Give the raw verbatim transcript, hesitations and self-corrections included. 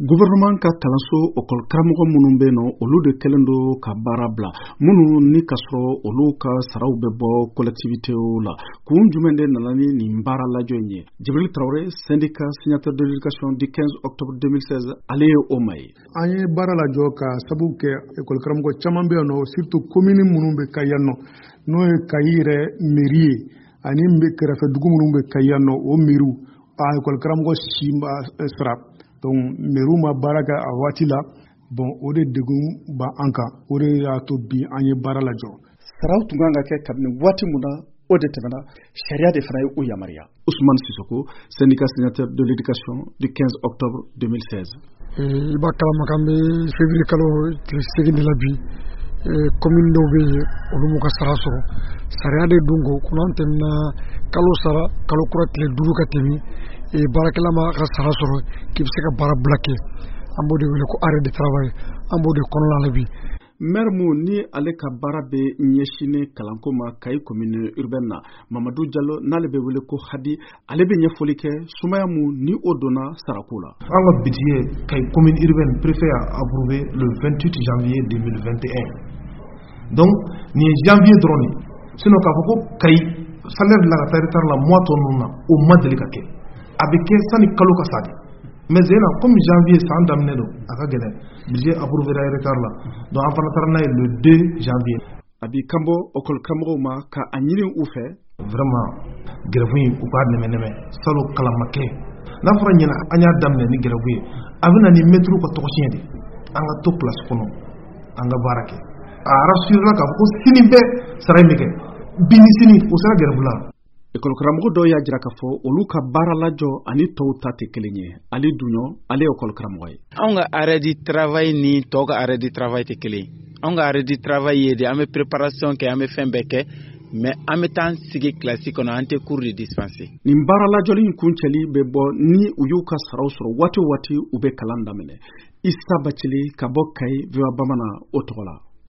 Gouvernement ka kalanso okol karamɔgɔ minnu bɛ yen nɔ olu de kɛlen don ka baara bila minnu ni ka sɔrɔ olu ka saraw bɛ bɔ collectivités la kun jumɛn de nana ni nin baara lajɔ in ye. Jibril Traoré, syndicat signateur de l'éducation du quinze octobre deux mille seize, ale ye o ma ye. An ye baara lajɔ ka sabu kɛ école karamɔgɔ caman bɛ yen nɔ surtout commune minnu bɛ ka yan nɔ n'o ye Kayi yɛrɛ mairie ye ani min bɛ kɛrɛfɛ dugu minnu bɛ ka yan nɔ o mairie a école karamɔgɔ si ma sara. Donc mairie ma baara kɛ a waati la bon o de degun ba an kan o de y'a to bi an ye baara lajɔ. Saraw tun kan ka kɛ kabini waati mun na o de tɛmɛna sariya de fana ye o yamaruya. Ousmane Sissoko, syndicat signateur de l'éducation du quinze octobre deux mille seize. I b'a kalama kan bɛ février kalo tile segin de la bi commune dɔw bɛ yen olu m'u ka sara sɔrɔ sariya de dun ko kunna tɛmɛna kalo sara kalo kura tile duuru ka tɛmɛ baarakɛla ma ka sara sɔrɔ k'i bɛ se ka baara bila kɛ an b'o de wele ko arrêt de travail an b'o de kɔnɔna la bi. Maire mu ni ale ka baara bɛ ɲɛsinnen kalanko ma Kayi commune urbaine na Mamadou Diallo n'ale bɛ wele ko Hadi ale bɛ ɲɛfɔli kɛ sumaya mu ni o donna sarako la. An ka budget Kayi commune urbaine préfet a approuvé le vingt-huit janvier deux mille vingt et un. Donc ni janvier dɔrɔn de sinon k'a fɔ ko Kayi salaire de la ka taa retard la mois tɔ ninnu na o ma deli ka kɛ a bɛ kɛ sani kalo ka sa de mais zena comme janvier san daminɛ don a ka gɛlɛn budget approuvé la retard la donc an fana taara n'a ye le deux janvier. A b'i kanbɔ école karamɔgɔw ma ka a ɲini u fɛ vraiment grève in u k'a nɛmɛ nɛmɛ salo kalan ma kɛ n'a fɔra ɲɛna an y'a daminɛ ni grève ye a bɛ na ni maître ka tɔgɔtiɲɛ de an ka to place kɔnɔ an ka baara kɛ a rassuré k'a fɔ ko sini bɛɛ sara in bɛ kɛ bi ni sini o sera grève la. École karamɔgɔ dɔw y'a jira k'a fɔ olu ka baara lajɔ ani tɔw ta tɛ kelen ye. Ale Dunɲɔ, ale ye école karamɔgɔ ye. Anw ka arrêt du travail ni tɔw ka arrêt du travail tɛ kelen ye. Anw ka arrêt du travail ye de an bɛ préparation kɛ an bɛ fɛn bɛɛ kɛ mais an bɛ taa an sigi classe kɔnɔ an tɛ cours de dispenser. Nin baara lajɔli in kuncɛli bɛ bɔ ni u y'u ka saraw sɔrɔ waati o waati u bɛ kalan daminɛ. Issa Bacili ka bɔ Kayi V O A Bamanan o tɔgɔ la.